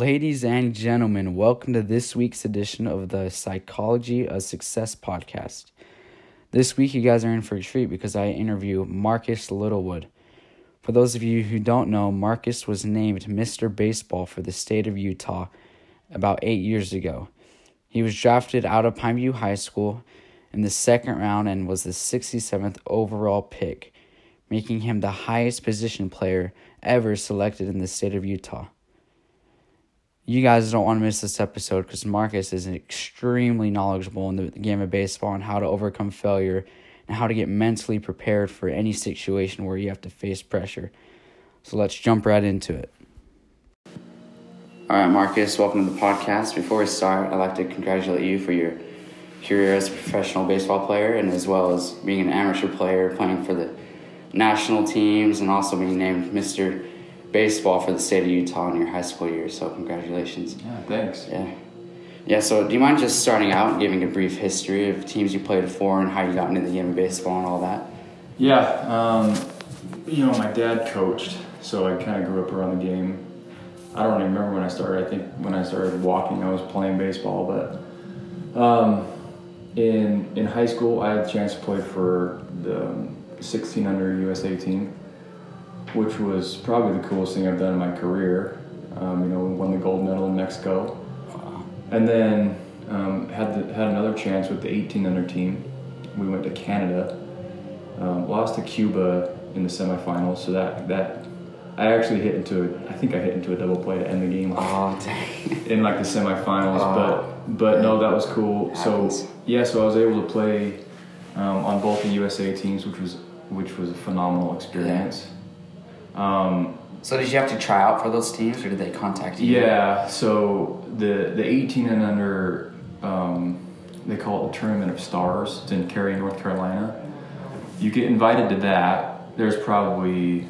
Ladies and gentlemen, welcome to this week's edition of the Psychology of Success podcast. This week, you guys are in for a treat because I interview Marcus Littlewood. For those of you who don't know, Marcus was named Mr. Baseball for the state of Utah about 8 years ago. He was drafted out of Pineview High School in the second round and was the 67th overall pick, making him the highest position player ever selected in the state of Utah. You guys don't want to miss this episode because Marcus is extremely knowledgeable in the game of baseball and how to overcome failure and how to get mentally prepared for any situation where you have to face pressure. So let's jump right into it. All right, Marcus, welcome to the podcast. Before we start, I'd like to congratulate you for your career as a professional baseball player and as well as being an amateur player playing for the national teams and also being named Mr. Baseball for the state of Utah in your high school years, so congratulations. Yeah, thanks. Yeah, so do you mind just starting out and giving a brief history of teams you played for and how you got into the game of baseball and all that? Yeah, my dad coached, so I kind of grew up around the game. I don't even remember when I started. I think when I started walking, I was playing baseball, but in high school, I had a chance to play for the 16 under USA team, which was probably the coolest thing I've done in my career. We won the gold medal in Mexico. Wow. And then had another chance with the 18 under team. We went to Canada, lost to Cuba in the semifinals. So that I actually hit into a double play to end the game. Oh, dang. In like the semifinals, but no, that was cool. Happens. So I was able to play on both the USA teams, which was a phenomenal experience. So did you have to try out for those teams, or did they contact you? Yeah, so the 18 and under, they call it the Tournament of Stars. It's in Cary, North Carolina. You get invited to that. There's probably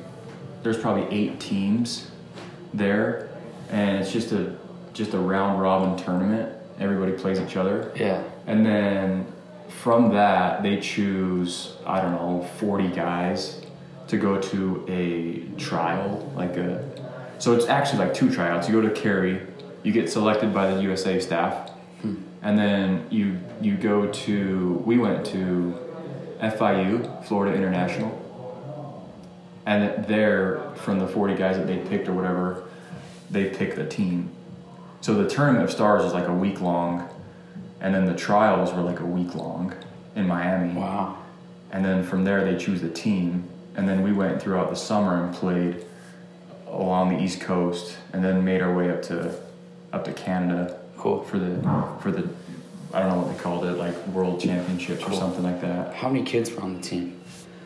8 teams there, and it's just a round robin tournament. Everybody plays each other. Yeah. And then from that, they choose 40 guys to go to a trial, so it's actually like 2 tryouts. You go to Cary, you get selected by the USA staff, and then you go to, we went to FIU, Florida International, and there, from the 40 guys that they picked or whatever, they pick the team. So the Tournament of Stars is like a week long, and then the trials were like a week long in Miami. Wow. And then from there they choose the team. And then we went throughout the summer and played along the East Coast, and then made our way up to Canada. Cool. For the I don't know what they called it, like World Championships or something like that. How many kids were on the team?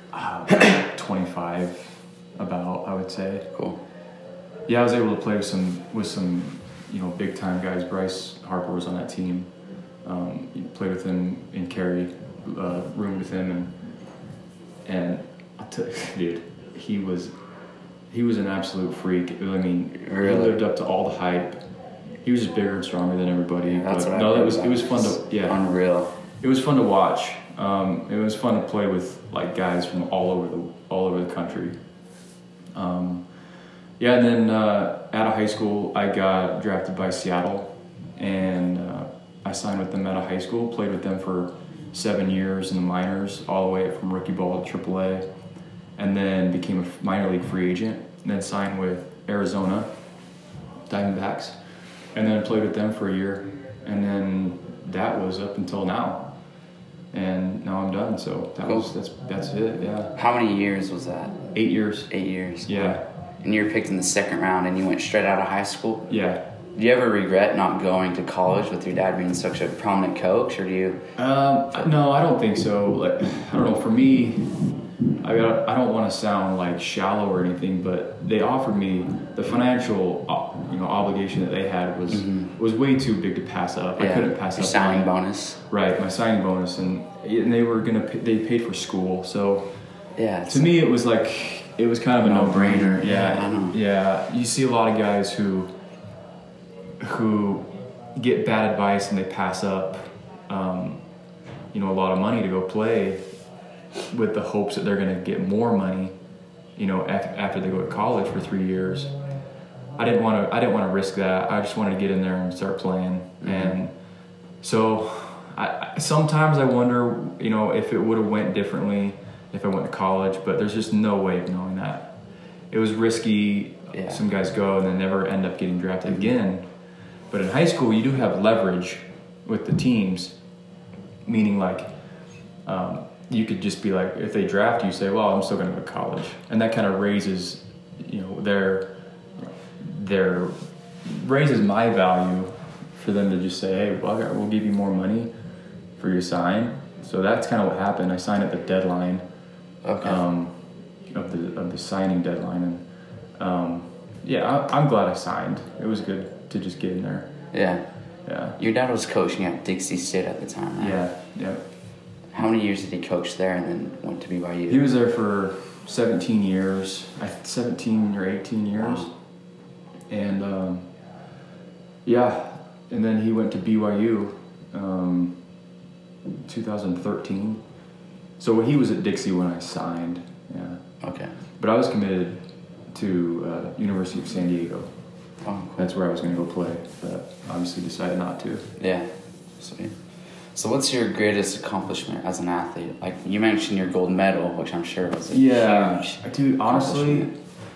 25, about, I would say. Cool. Yeah, I was able to play with some big time guys. Bryce Harper was on that team. Played with him in Cary, roomed with him, and dude, he was an absolute freak. I mean, really? He lived up to all the hype. He was just bigger and stronger than everybody. That's but what no, I it was fun to unreal. It was fun to watch. It was fun to play with like guys from all over the country. And then out of high school, I got drafted by Seattle, and I signed with them out of high school. Played with them for 7 years in the minors, all the way up from rookie ball to AAA. And then became a minor league free agent, and then signed with Arizona Diamondbacks, and then played with them for a year, and then that was up until now, and now I'm done. So that's it. Yeah. How many years was that? 8 years. 8 years. Yeah. And you were picked in the second round, and you went straight out of high school? Yeah. Do you ever regret not going to college with your dad being such a prominent coach, or do you? No, I don't think so. Like, I don't know. For me, I don't want to sound like shallow or anything, but they offered me the financial, obligation that they had was way too big to pass up. Yeah. I couldn't pass up. Your signing bonus. Right, my signing bonus, and they paid for school. So yeah, to me, it was kind of a no-brainer. Yeah, I know. Yeah, you see a lot of guys who get bad advice and they pass up, a lot of money to go play with the hopes that they're going to get more money, after they go to college for 3 years. I didn't want to risk that. I just wanted to get in there and start playing. Mm-hmm. And so sometimes I wonder, you know, if it would have went differently if I went to college, but there's just no way of knowing that. It was risky. Yeah. Some guys go and then never end up getting drafted again. But in high school, you do have leverage with the teams, meaning like you could just be like, if they draft you, say, well, I'm still going to go to college. And that kind of raises, you know, raises my value for them to just say, hey, well, we'll give you more money for your sign. So that's kind of what happened. I signed at the deadline of the signing deadline. And I'm glad I signed. It was good to just get in there. Yeah. Yeah. Your dad was coaching at Dixie State at the time, right? Yeah. How many years did he coach there and then went to BYU? He was there for 17 years, 17 or 18 years. Wow. And, and then he went to BYU 2013. So he was at Dixie when I signed, yeah. Okay. But I was committed to University of San Diego. Oh, cool. That's where I was going to go play, but obviously decided not to. Yeah, sweet. So what's your greatest accomplishment as an athlete? Like, you mentioned your gold medal, which I'm sure was a huge dude, honestly,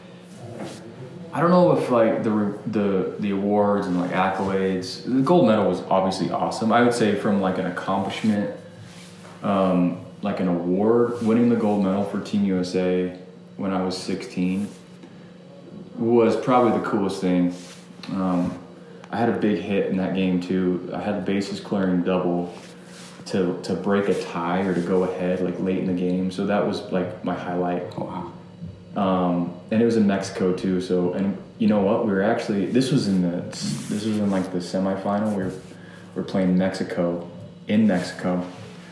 I don't know if like the awards and like accolades. The gold medal was obviously awesome. I would say from like an accomplishment, like an award, winning the gold medal for Team USA when I was 16 was probably the coolest thing. I had a big hit in that game too. I had the bases clearing double to break a tie or to go ahead like late in the game. So that was like my highlight. Oh, wow. And it was in Mexico too. So, and you know what? We were actually, this was in like the semifinal. We were playing Mexico in Mexico.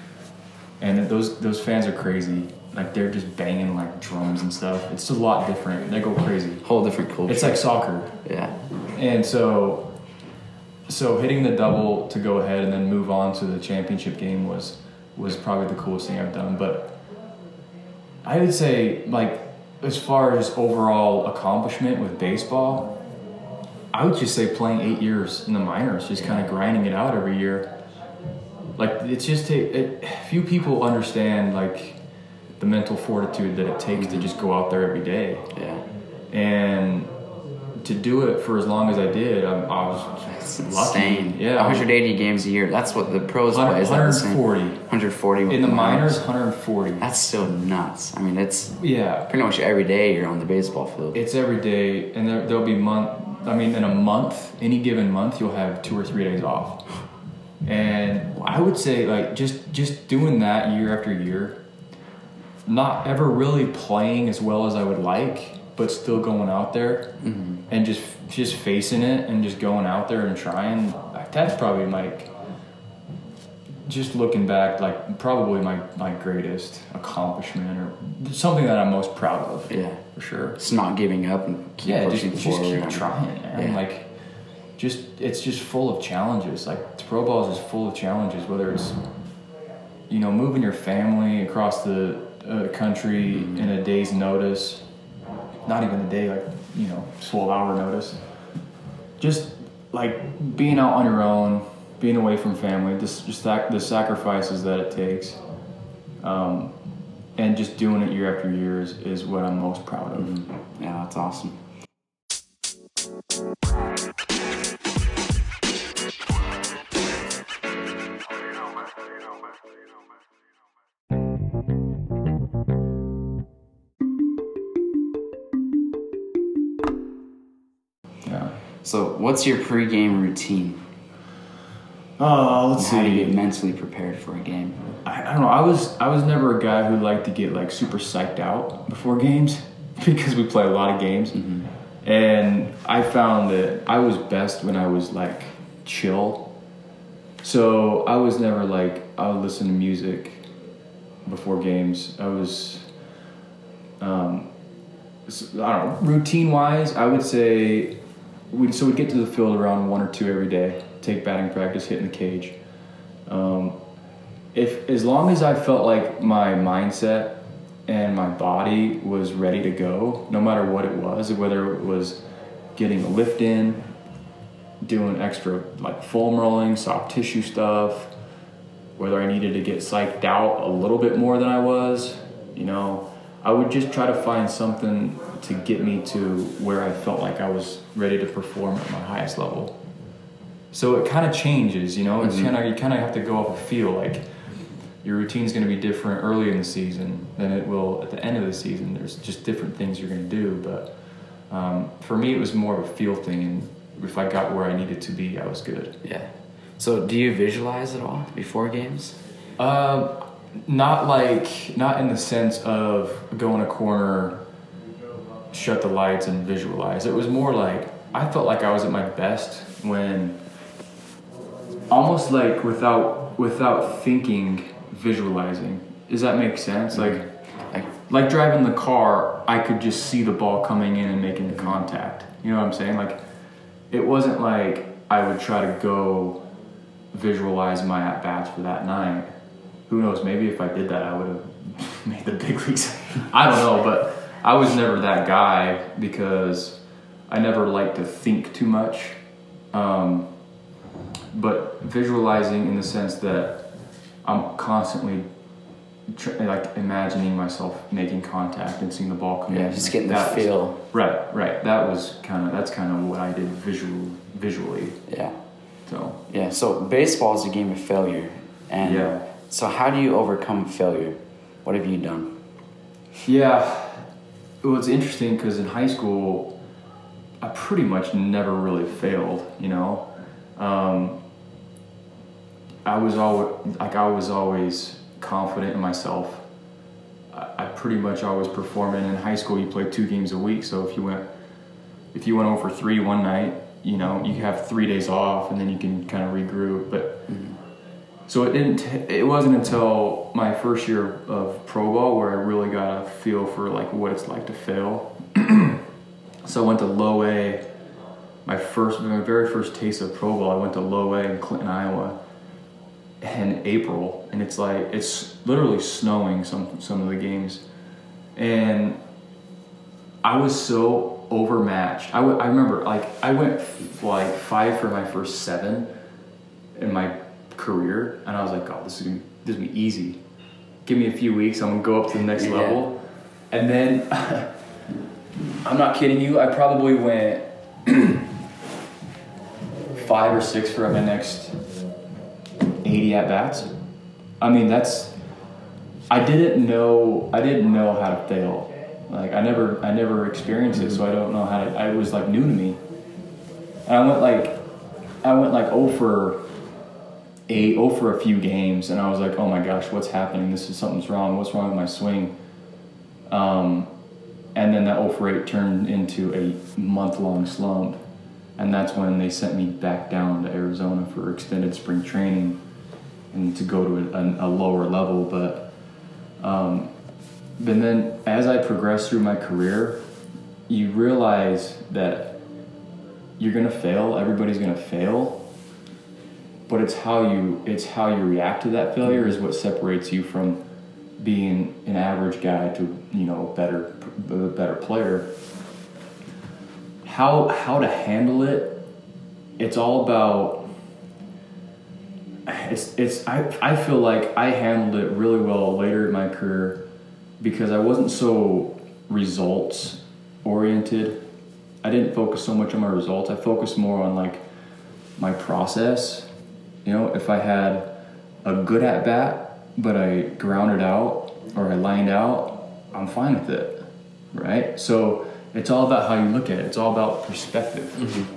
And those fans are crazy. Like they're just banging like drums and stuff. It's a lot different. They go crazy. Whole different culture. It's like soccer. Yeah. And so hitting the double to go ahead and then move on to the championship game was probably the coolest thing I've done. But I would say, like, as far as overall accomplishment with baseball, I would just say playing 8 years in the minors, just kind of grinding it out every year. Like, it's just few people understand like the mental fortitude that it takes to just go out there every day. Yeah. And to do it for as long as I did, I was lucky. Insane. Yeah. 180 games a year. That's what the pros play. 140. 140. In the minors, 140. That's so nuts. I mean, it's pretty much every day you're on the baseball field. It's every day, and there'll be in a month, any given month, you'll have 2 or 3 days off. And I would say, like, just doing that year after year, not ever really playing as well as I would like, but still going out there and just facing it and just going out there and trying. That's probably just looking back, like probably my greatest accomplishment or something that I'm most proud of. Yeah, for sure. It's not giving up and keep pushing forward. Just keep trying, man. Yeah. Like, it's just full of challenges. Like, pro ball is full of challenges, whether it's, you know, moving your family across the country in a day's notice, not even a day, like, you know, 12-hour notice. Just like being out on your own, being away from family, the sacrifices that it takes, and just doing it year after year is what I'm most proud of. Yeah, that's awesome. So, what's your pre-game routine? Let's see. How do you get mentally prepared for a game? I don't know. I was never a guy who liked to get like super psyched out before games because we play a lot of games, and I found that I was best when I was like chill. So I was never like I would listen to music before games. I was, I don't know. Routine wise, I would say. We'd get to the field around 1 or 2 every day, take batting practice, hitting the cage. As long as I felt like my mindset and my body was ready to go, no matter what it was, whether it was getting a lift in, doing extra like foam rolling, soft tissue stuff, whether I needed to get psyched out a little bit more than I was, you know, I would just try to find something to get me to where I felt like I was ready to perform at my highest level. So it kind of changes, you know, it's you kind of have to go off a feel. Like your routine's going to be different early in the season than it will at the end of the season. There's just different things you're going to do. But for me, it was more of a feel thing. And if I got where I needed to be, I was good. Yeah. So do you visualize at all before games? Not in the sense of go in a corner, shut the lights and visualize. It was more like I felt like I was at my best when almost like without thinking, visualizing. Does that make sense? Like driving the car, I could just see the ball coming in and making the contact. You know what I'm saying? Like it wasn't like I would try to go visualize my at-bats for that night. Who knows, maybe if I did that I would have made the big leagues. I don't know, but I was never that guy because I never liked to think too much. But visualizing in the sense that I'm constantly imagining myself making contact and seeing the ball come in. Yeah, just getting the feel. Right. That's kind of what I did visually. Yeah. So. Yeah. So baseball is a game of failure, and yeah. So how do you overcome failure? What have you done? Yeah. Well, it's interesting because in high school, I pretty much never really failed. You know. I was always confident in myself. I pretty much always performed. And in high school, you played 2 games a week. So if you went over 3 one night, you know, you have 3 days off, and then you can kind of regroup. But so it wasn't until my first year of pro ball where I really got a feel for like what it's like to fail. So I went to low A. My very first taste of pro ball, I went to low A in Clinton, Iowa, in April, and it's literally snowing some of the games, and I was so overmatched. I remember I went like 5 for my first 7 in my career, and I was like, God, this is gonna be easy. Give me a few weeks, I'm gonna go up to the next level, and then I'm not kidding you, I probably went 5 or 6 for my next 80 at bats. I mean, I didn't know how to fail. Like I never experienced it, so I don't know how to. It was like new to me. And I went like 0 for 8, 0 for a few games, and I was like, oh my gosh, what's happening? Something's wrong. What's wrong with my swing? And then that 0 for 8 turned into a month-long slump. And that's when they sent me back down to Arizona for extended spring training and to go to a lower level. But then as I progressed through my career, you realize that you're gonna fail. Everybody's gonna fail, but it's how you react to that failure is what separates you from being an average guy to, you know, a better player. How to handle it? It's all about. I feel like I handled it really well later in my career because I wasn't so results oriented. I didn't focus so much on my results. I focused more on like my process. You know, if I had a good at bat, but I grounded out or I lined out, I'm fine with it, right? So it's all about how you look at it. It's all about perspective.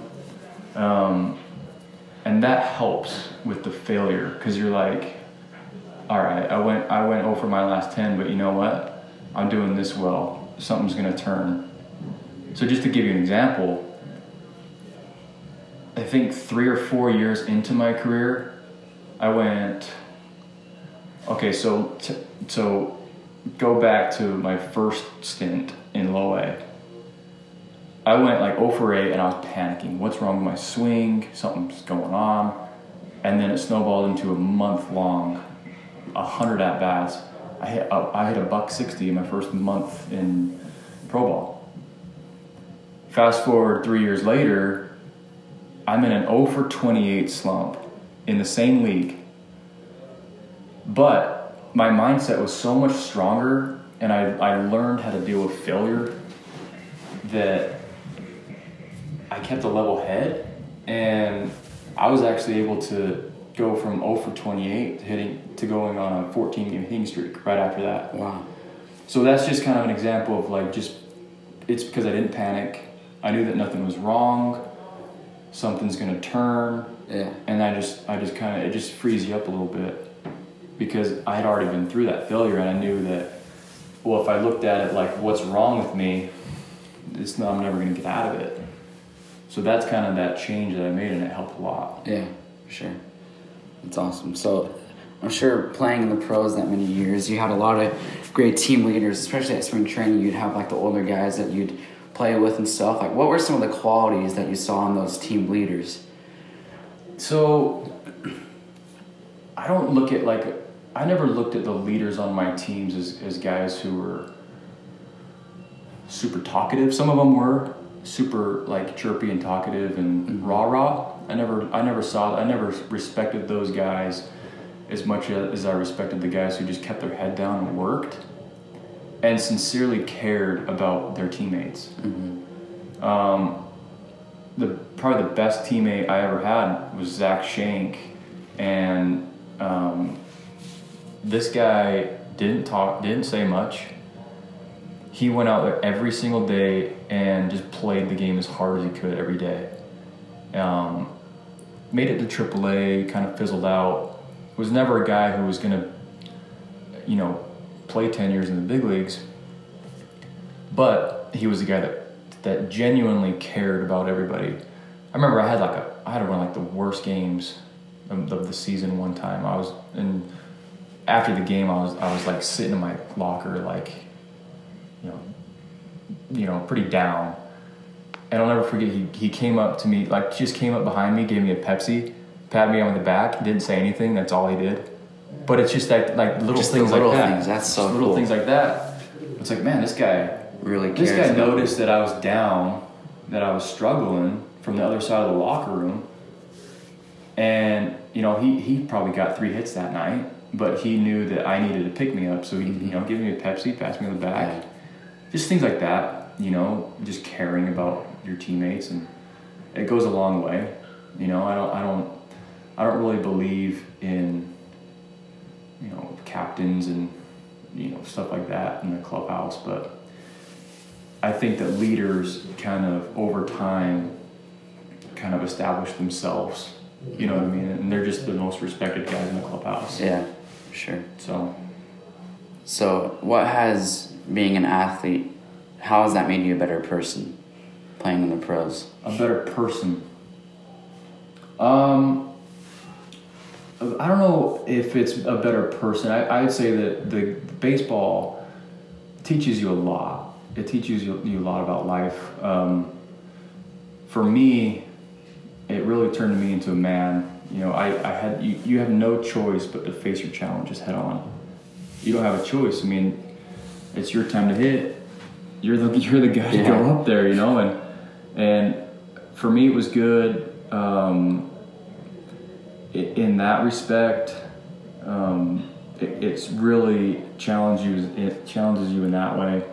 And that helps with the failure because you're like, all right, I went over my last 10, but you know what? I'm doing this well. Something's gonna turn. So just to give you an example, I think 3 or 4 years into my career, I went. Okay, so go back to my first stint in low A. I went like 0 for 8 and I was panicking. What's wrong with my swing? Something's going on. And then it snowballed into a month-long, 100 at-bats. I hit a $160 in my first month in pro ball. Fast forward 3 years later, I'm in an 0 for 28 slump in the same league. But my mindset was so much stronger, and I learned how to deal with failure, that I kept a level head, and I was actually able to go from 0 for 28 to going on a 14-game hitting streak right after that. Wow. So that's just kind of an example of like, just, it's because I didn't panic. I knew that nothing was wrong. Something's gonna turn. Yeah. And I just kind of, it just frees you up a little bit, because I had already been through that failure, and I knew that, well, if I looked at it like, what's wrong with me, I'm never gonna get out of it. So that's kind of that change that I made, and it helped a lot. Yeah, sure. That's awesome. So I'm sure playing in the pros that many years, you had a lot of great team leaders, especially at spring training. You'd have like the older guys that you'd play with and stuff. Like, what were some of the qualities that you saw in those team leaders? So I don't look at like, I never looked at the leaders on my teams as guys who were super talkative. Some of them were super like chirpy and talkative and rah-rah. I never respected those guys as much as I respected the guys who just kept their head down and worked and sincerely cared about their teammates. Probably the best teammate I ever had was Zach Shank, and this guy didn't say much. He went out there every single day and just played the game as hard as he could every day. Made it to AAA, kind of fizzled out. Was never a guy who was gonna, play 10 years in the big leagues. But he was a guy that genuinely cared about everybody. I remember I had one of the worst games of the season one time. After the game, I was like sitting in my locker, like, pretty down. And I'll never forget, he came up to me, like just came up behind me, gave me a Pepsi, patted me on the back, didn't say anything, that's all he did. But it's just like little just things like that. Things. That's so just little cool. things like that. It's like, man, this guy really cares. This guy noticed that I was down, that I was struggling from the other side of the locker room. And, he probably got 3 hits that night, but he knew that I needed to pick me up. So he, gave me a Pepsi, passed me on the back. Yeah. Just things like that, just caring about your teammates, and it goes a long way. I don't really believe in, captains and, stuff like that in the clubhouse, but I think that leaders kind of over time kind of establish themselves, you know what I mean? And they're just the most respected guys in the clubhouse. Yeah, sure. So what has being an athlete, how has that made you a better person playing in the pros? A better person. I don't know if it's a better person. I'd say that the baseball teaches you a lot. It teaches you a lot about life. For me, it really turned me into a man. You have no choice but to face your challenges head on. You don't have a choice. I mean, it's your time to hit. You're the guy to go up there, and for me it was good. In that respect, it's really challenges you in that way.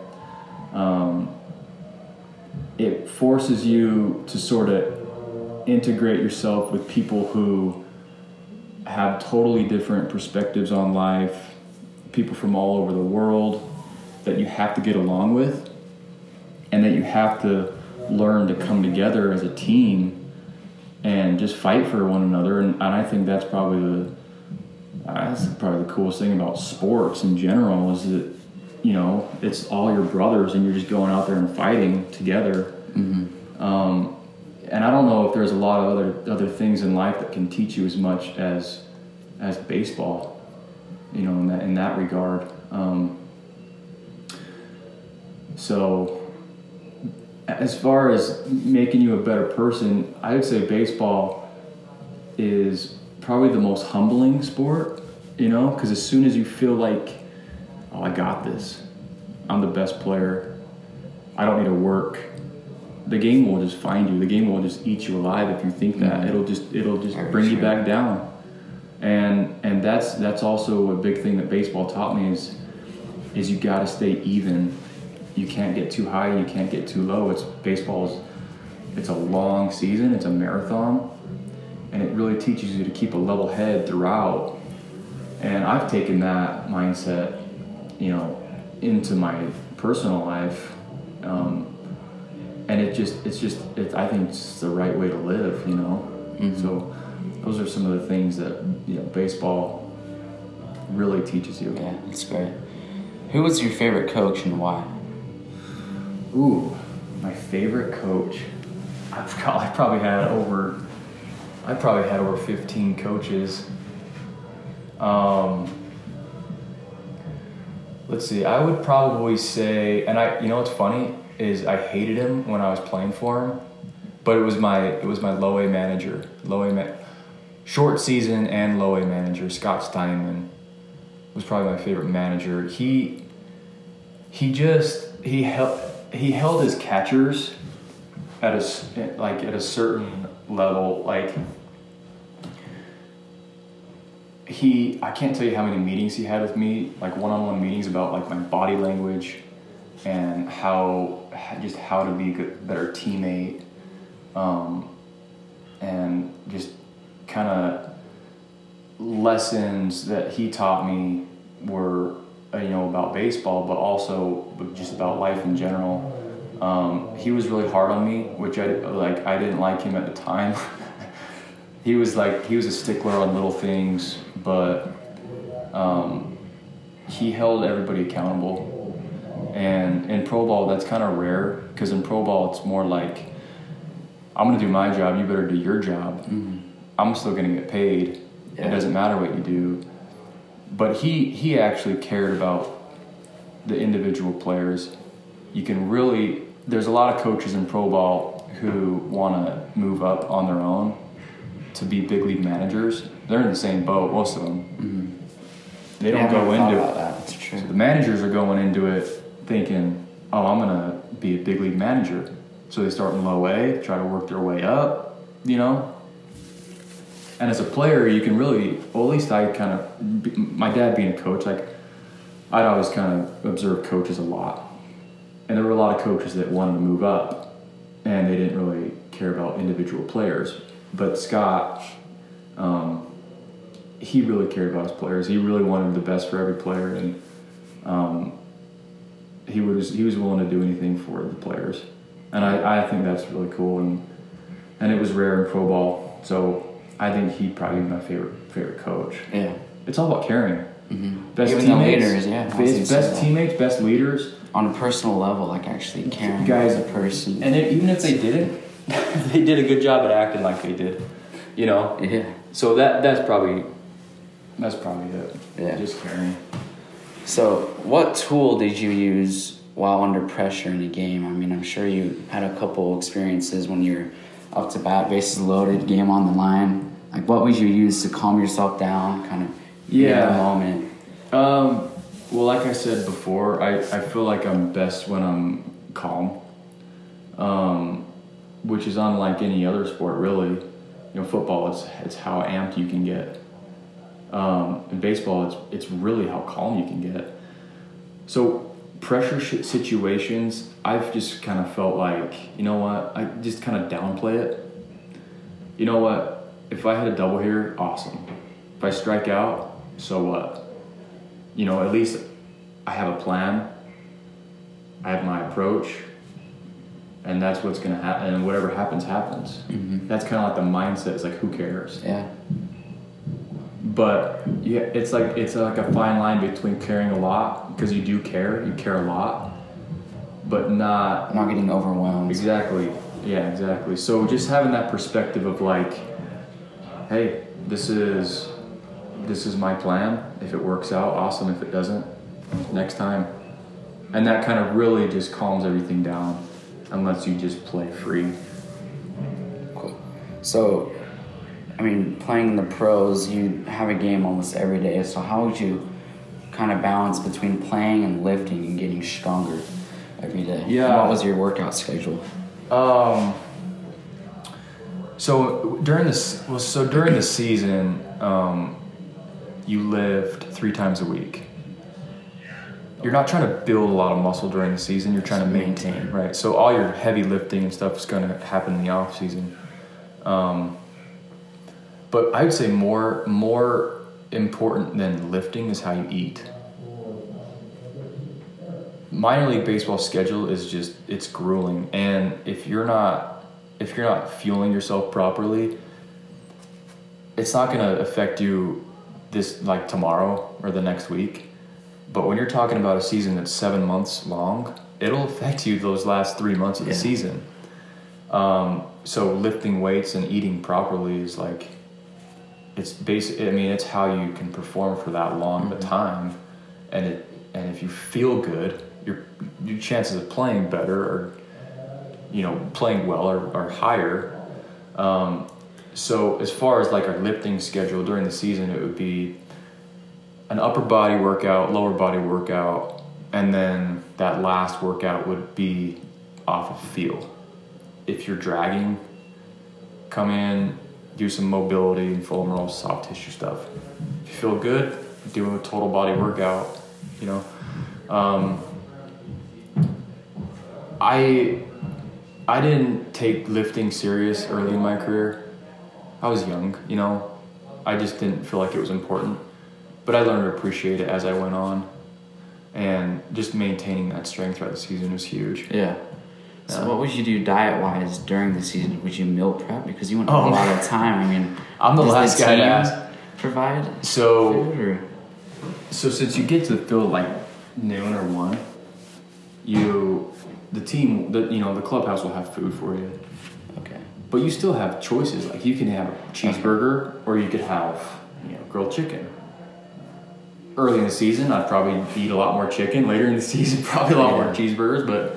It forces you to sort of integrate yourself with people who have totally different perspectives on life, people from all over the world that you have to get along with, and that you have to learn to come together as a team and just fight for one another. And I think that's probably the coolest thing about sports in general, is that, it's all your brothers and you're just going out there and fighting together. Mm-hmm. And I don't know if there's a lot of other things in life that can teach you as much as baseball, in that regard. So as far as making you a better person, I would say baseball is probably the most humbling sport, because as soon as you feel like, oh, I got this, I'm the best player, I don't need to work, the game will just find you. The game will just eat you alive if you think that. It'll just bring you back down. And that's also a big thing that baseball taught me is you got to stay even. You can't get too high, you can't get too low. It's a long season, it's a marathon, and it really teaches you to keep a level head throughout. And I've taken that mindset, into my personal life, and I think it's the right way to live, So those are some of the things that baseball really teaches you. Yeah, that's great. Who was your favorite coach and why? Ooh, my favorite coach. I probably had over 15 coaches. Let's see. I would probably say, and what's funny is I hated him when I was playing for him, but it was my low A manager, short season and low A manager. Scott Steinman was probably my favorite manager. He held his catchers at a certain level. I can't tell you how many meetings he had with me, like one-on-one meetings about like my body language and how to be a better teammate, and just kind of lessons that he taught me were about baseball, but also just about life in general. He was really hard on me, which I didn't like him at the time. He was a stickler on little things, but he held everybody accountable. And in pro ball, that's kind of rare, because in pro ball, it's more like, I'm going to do my job, you better do your job. Mm-hmm. I'm still going to get paid. Yeah. It doesn't matter what you do. But he actually cared about the individual players. There's a lot of coaches in pro ball who want to move up on their own to be big league managers. They're in the same boat, most of them. Mm-hmm. They don't go into it. That's true. So the managers are going into it thinking, oh, I'm going to be a big league manager. So they start in low A, try to work their way up, And as a player, you can really, well, at least my dad being a coach, I'd always kind of observe coaches a lot. And there were a lot of coaches that wanted to move up, and they didn't really care about individual players. But Scott, he really cared about his players. He really wanted the best for every player, and he was willing to do anything for the players. And I think that's really cool, and it was rare in pro ball. So I think he'd probably be my favorite coach. Yeah, it's all about caring. Mm-hmm. Best Even teammates, the leaders, yeah. Best teammates, best leaders. On a personal level, actually caring guys, as a person. And even if they didn't, they did a good job at acting like they did. Yeah. So that's probably it. Yeah. Just caring. So, what tool did you use while under pressure in a game? I mean, I'm sure you had a couple experiences when you're up to bat, bases loaded, game on the line. Like, what would you use to calm yourself down, kind of in the moment? Well, like I said before, I feel like I'm best when I'm calm, which is unlike any other sport, really. Football, it's how amped you can get. In baseball, it's really how calm you can get. So pressure situations, I've just kind of felt like, I just kind of downplay it. You know what? If I hit a double here, awesome. If I strike out, so what? At least I have a plan. I have my approach. And that's what's going to happen. And whatever happens, happens. Mm-hmm. That's kind of like the mindset. It's like, who cares? Yeah. But yeah, it's like a fine line between caring a lot, because you do care. You care a lot. But not getting overwhelmed. Exactly. Yeah, exactly. So just having that perspective of like, hey, this is my plan. If it works out, awesome. If it doesn't, next time. And that kind of really just calms everything down and lets you just play free. Cool. So, I mean, playing in the pros, you have a game almost every day. So how would you kind of balance between playing and lifting and getting stronger every day? Yeah. What was your workout schedule? So during the season, you lift 3 times a week. You're not trying to build a lot of muscle during the season. You're trying to maintain, right? So all your heavy lifting and stuff is going to happen in the off season. But I would say more important than lifting is how you eat. Minor league baseball schedule is it's grueling, and if you're not fueling yourself properly, it's not going to affect you this like tomorrow or the next week. But when you're talking about a season that's 7 months long, it'll affect you those last 3 months of the season. So lifting weights and eating properly is like, it's basic. I mean, it's how you can perform for that long of a time, and if you feel good, your chances of playing better or playing well are higher. So as far as like our lifting schedule during the season, it would be an upper body workout, lower body workout, and then that last workout would be off of feel. If you're dragging, come in, do some mobility and full roll soft tissue stuff. If you feel good, do a total body workout. I didn't take lifting serious early in my career. I was young, I just didn't feel like it was important. But I learned to appreciate it as I went on. And just maintaining that strength throughout the season was huge. Yeah. So what would you do diet-wise during the season? Would you meal prep? Because you wouldn't have a lot of time. I mean, I'm the last guy to ask. Provide so, food, or? So since you get to the field like noon or 1, the clubhouse will have food for you. Okay. But you still have choices. Like you can have a cheeseburger or you could have, grilled chicken. Early in the season, I'd probably eat a lot more chicken. Later in the season, probably a lot more cheeseburgers. But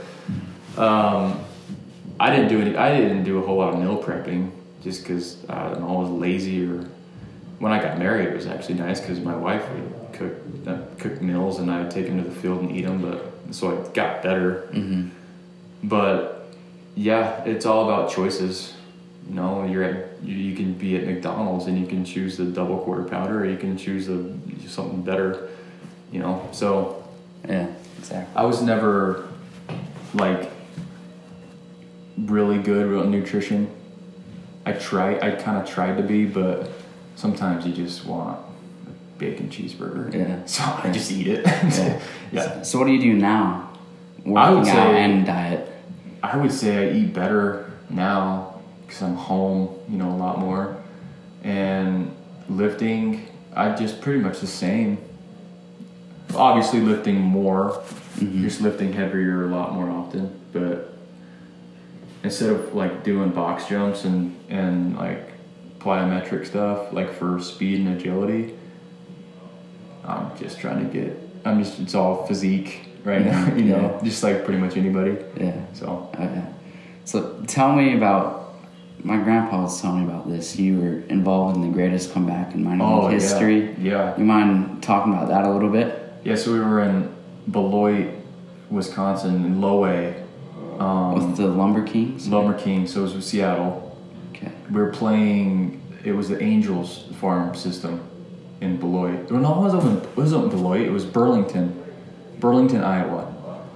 I didn't do a whole lot of meal prepping just because I was lazy. Or when I got married, it was actually nice because my wife would cook meals and I would take them to the field and eat them. So I got better. Mm-hmm. But yeah, it's all about choices. You can be at McDonald's and you can choose the double quarter pounder, or you can choose something better. So yeah, exactly. I was never like really good at nutrition. I kind of tried to be, but sometimes you just want a bacon cheeseburger. Yeah. So I just eat it. Yeah. So what do you do now? Working out and diet. I would say I eat better now because I'm home, a lot more. And lifting, I just pretty much the same. Obviously lifting more, just lifting heavier a lot more often. But instead of like doing box jumps and like plyometric stuff, like for speed and agility, I'm just trying to it's all physique right now, just like pretty much anybody. Yeah. So. So tell me about, my grandpa was telling me about this. You were involved in the greatest comeback in minor league history. Yeah. You mind talking about that a little bit? Yeah, so we were in Beloit, Wisconsin, in Low A. With the Lumber Kings? Lumber Kings, so it was with Seattle. Okay. We were playing, it was the Angels farm system in Beloit. Well, no, it wasn't Beloit, it was Burlington, Iowa.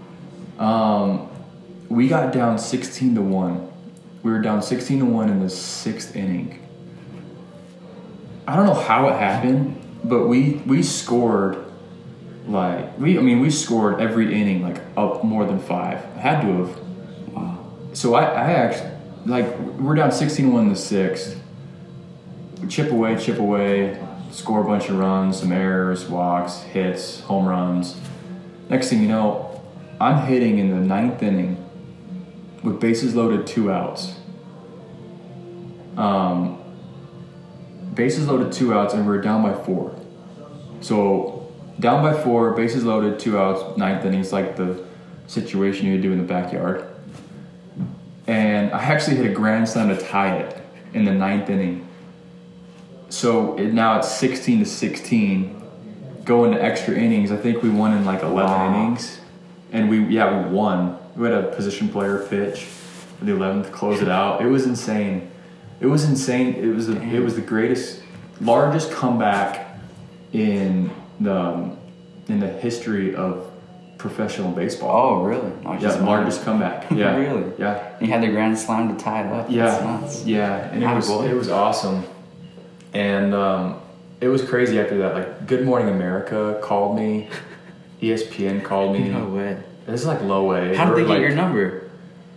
We got down 16-1. We were down 16-1 in the 6th inning. I don't know how it happened, but we scored we scored every inning like up more than 5. Had to have. Wow. So I actually we're down 16-1 in the 6th. Chip away, score a bunch of runs, some errors, walks, hits, home runs. Next thing you know, I'm hitting in the 9th inning with bases loaded, 2 outs. Bases loaded, 2 outs, and we're down by 4. So down by 4, bases loaded, 2 outs, 9th inning. It's like the situation you would do in the backyard. And I actually hit a grand slam to tie it in the 9th inning. So now it's 16-16. Going to extra innings. I think we won in like 11 innings. And we won. We had a position player pitch. the 11th to close it out. It was insane. It was the greatest, largest comeback in the history of professional baseball. Oh, really? Largest comeback. Yeah, really? Yeah. And you had the grand slam to tie it up. Yeah, That's nuts. Yeah, and it was awesome, and it was crazy after that. Like, Good Morning America called me, ESPN called me. No way. This is like low way. How did they get your number?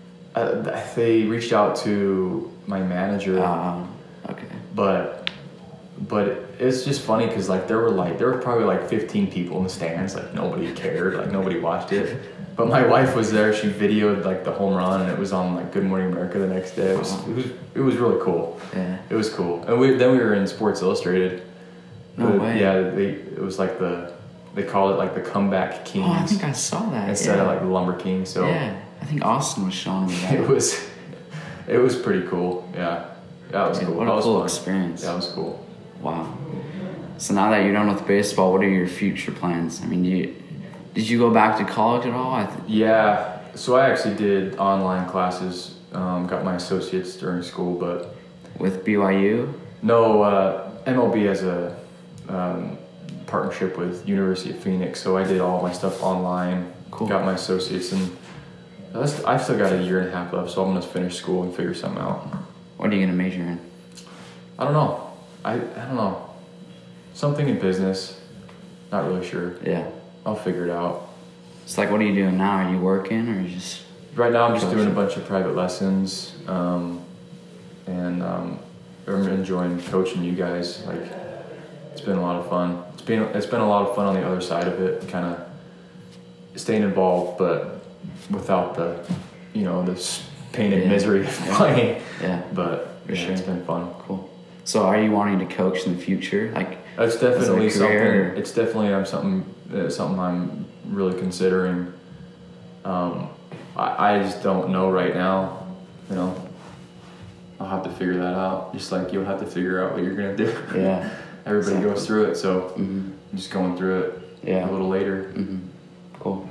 They reached out to my manager. Okay. But it's just funny because like there were probably like 15 people in the stands. Like, nobody cared. Like, nobody watched it. But my wife was there. She videoed like the home run, and it was on like Good Morning America the next day. It was really cool. Yeah. It was cool. And then we were in Sports Illustrated. No way. Yeah, it was like they called it like the Comeback Kings. Oh, I think I saw that. Instead of like the Lumber Kings. So yeah, I think Austin was showing me that. It was pretty cool. Yeah. That was cool. What a cool experience. That was cool. Wow. So now that you're done with baseball, what are your future plans? I mean, did you go back to college at all? Yeah. So I actually did online classes. Got my associates during school, but with BYU? No, MLB has a partnership with University of Phoenix, so I did all my stuff online. Cool. Got my associates, and I've still got a year and a half left, so I'm gonna finish school and figure something out. What are you gonna major in? I don't know. I don't know. Something in business. Not really sure. Yeah. I'll figure it out. It's like, what are you doing now? Are you working or are you just... Right now I'm just doing a bunch of private lessons, and I'm enjoying coaching you guys. Like, it's been a lot of fun. It's been a lot of fun on the other side of it, kind of staying involved, but without the, this pain and misery of playing. Yeah. But sure. It's been fun. Cool. So are you wanting to coach in the future? Like, that's definitely something. It's definitely something I'm really considering. I just don't know right now. I'll have to figure that out. Just like you'll have to figure out what you're gonna do. Yeah. Everybody goes through it, so I'm just going through it. Yeah. A little later. Mm-hmm. Cool.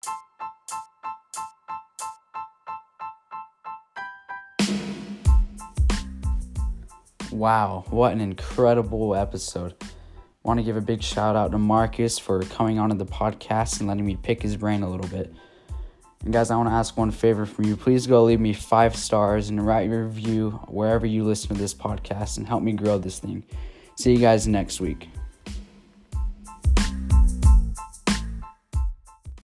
Wow, what an incredible episode. Want to give a big shout out to Marcus for coming onto the podcast and letting me pick his brain a little bit. And guys, I want to ask one favor from you. Please go leave me 5 stars and write your review wherever you listen to this podcast and help me grow this thing. See you guys next week.